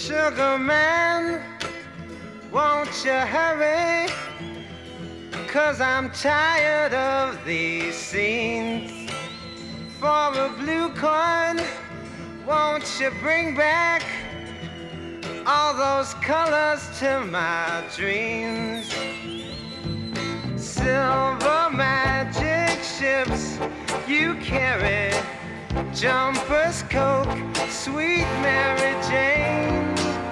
Sugar man, won't you hurry? 'Cause I'm tired of these scenes. For a blue coin, won't you bring back all those colors to my dreams? Silver magic ships you carry, jumpers, Coke, sweet Mary Jane.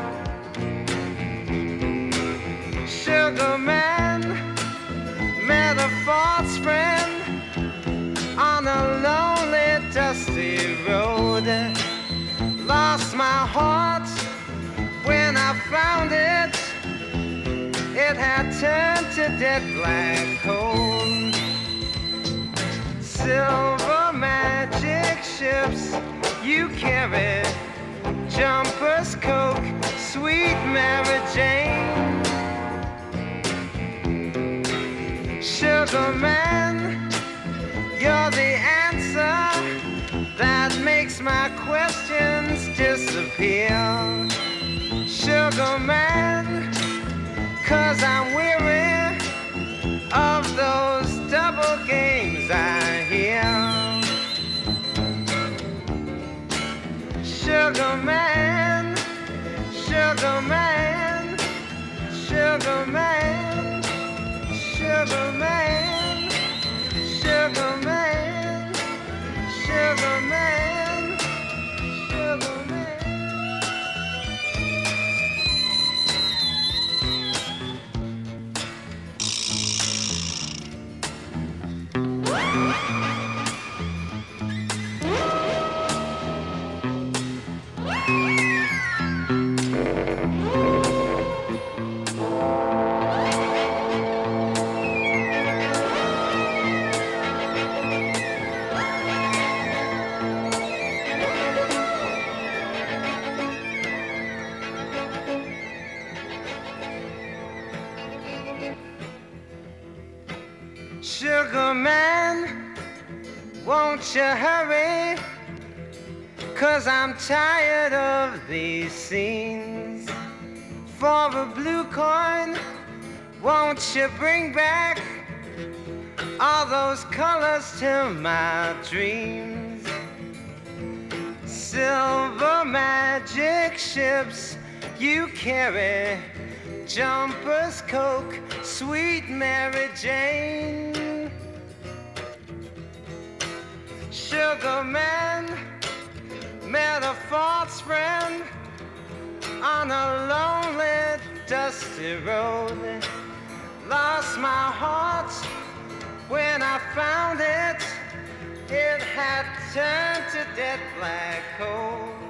Sugar man met a false friend on a lonely, dusty road. Lost my heart when I found it. It had turned to dead black coal. Silver magic ships you carry, jumpers, Coke, sweet Mary Jane. Sugar man, you're the answer that makes my questions disappear. Sugar man, 'cause I'm weary of those double games I hear. Sugar man, sugar man, sugar man, sugar man, sugar man, sugar man, sugar man. Sugar man, won't you hurry? 'Cause I'm tired of these scenes. For a blue coin, won't you bring back all those colors to my dreams? Silver magic ships you carry, jumpers, Coke, sweet Mary Jane. Sugar man met a false friend on a lonely, dusty road. Lost my heart when I found it. It had turned to dead black coal.